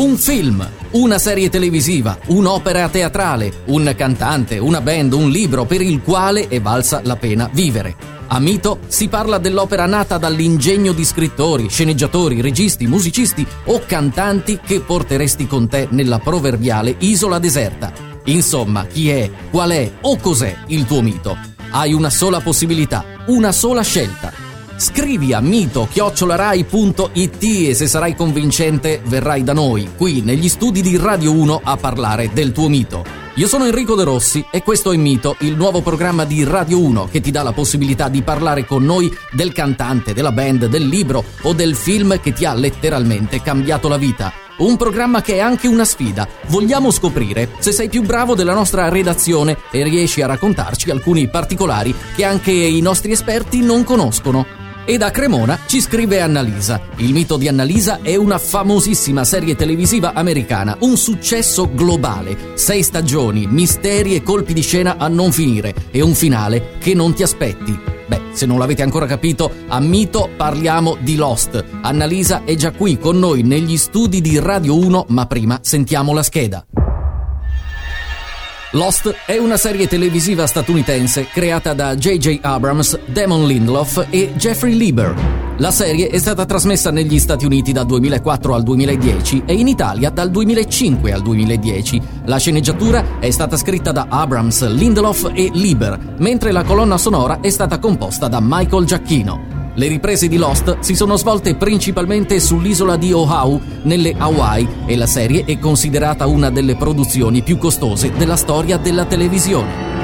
un film, una serie televisiva, un'opera teatrale, un cantante, una band, un libro per il quale è valsa la pena vivere. A Mito si parla dell'opera nata dall'ingegno di scrittori, sceneggiatori, registi, musicisti o cantanti che porteresti con te nella proverbiale isola deserta. Insomma, chi è, qual è o cos'è il tuo mito? Hai una sola possibilità, una sola scelta. Scrivi a mito@rai.it e se sarai convincente verrai da noi, qui negli studi di Radio 1 a parlare del tuo mito. Io sono Enrico De Rossi e questo è Mito, il nuovo programma di Radio 1 che ti dà la possibilità di parlare con noi del cantante, della band, del libro o del film che ti ha letteralmente cambiato la vita. Un programma che è anche una sfida. Vogliamo scoprire se sei più bravo della nostra redazione e riesci a raccontarci alcuni particolari che anche i nostri esperti non conoscono. E da Cremona ci scrive Annalisa. Il mito di Annalisa è una famosissima serie televisiva americana, un successo globale, 6 stagioni, misteri e colpi di scena a non finire e un finale che non ti aspetti. Beh, se non l'avete ancora capito, a Mito parliamo di Lost. Annalisa è già qui con noi negli studi di Radio 1, ma prima sentiamo la scheda. Lost è una serie televisiva statunitense creata da J.J. Abrams, Damon Lindelof e Jeffrey Lieber. La serie è stata trasmessa negli Stati Uniti dal 2004 al 2010 e in Italia dal 2005 al 2010. La sceneggiatura è stata scritta da Abrams, Lindelof e Lieber, mentre la colonna sonora è stata composta da Michael Giacchino. Le riprese di Lost si sono svolte principalmente sull'isola di Oahu, nelle Hawaii, e la serie è considerata una delle produzioni più costose della storia della televisione.